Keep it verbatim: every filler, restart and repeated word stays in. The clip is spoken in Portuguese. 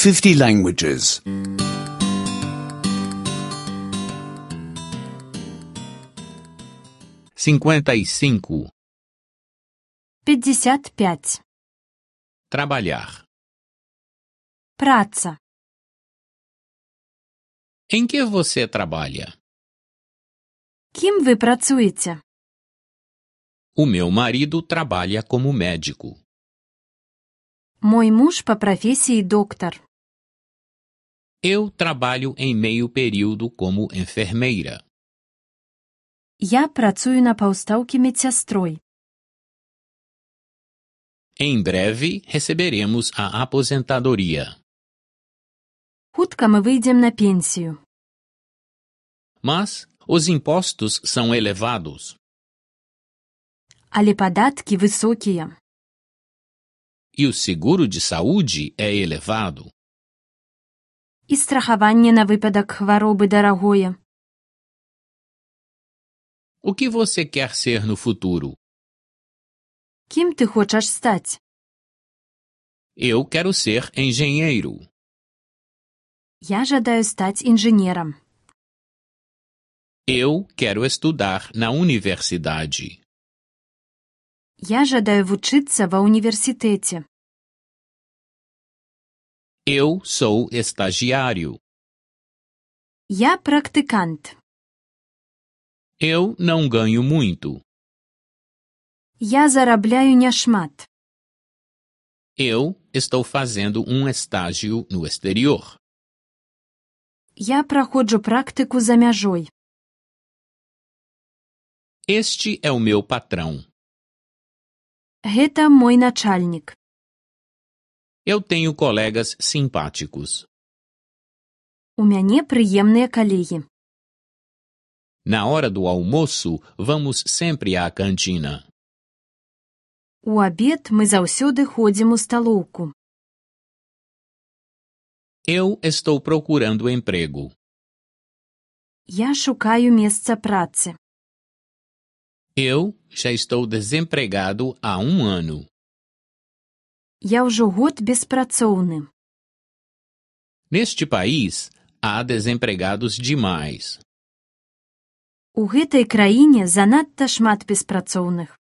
fifty languages. cinquenta e cinco. пятьдесят пять. Trabalhar. Праца. Em que você trabalha? Ким ви працюєте? O meu marido trabalha como médico. Мой муж по профессии доктор. Eu trabalho em meio período como enfermeira. Я працюю на паўстаўкі медсястрой. Em breve receberemos a aposentadoria. Хутка мы выйдем на пенсию. Mas os impostos são elevados. Але падаткі высокія. E o seguro de saúde é elevado. І страхаванне на выпадак хваробы дарагое. O que você quer ser no futuro? Кім ты хочаш стаць? Eu quero ser engenheiro. Я жадаю стаць інжынерам. Eu quero estudar na universidade. Я жадаю вучыцца ва ўніверсітэце. Eu sou estagiário. Я практыкант. Eu não ganho muito. Я зарабляю няшмат. Eu estou fazendo um estágio no exterior. Я праходжу практыку за мяжой. Este é o meu patrão. Гэта мой начальнік. Eu tenho colegas simpáticos. У мяне прыемныя калегі. Na hora do almoço, vamos sempre à cantina. У абед мы заўсёды ходзім у сталоўку. Eu estou procurando emprego. Я шукаю месца працы. Eu já estou desempregado há um ano. Я ўжо год беспрацоўны. Neste país, há desempregados demais. У гэтай краіне занадта шмат беспрацоўных.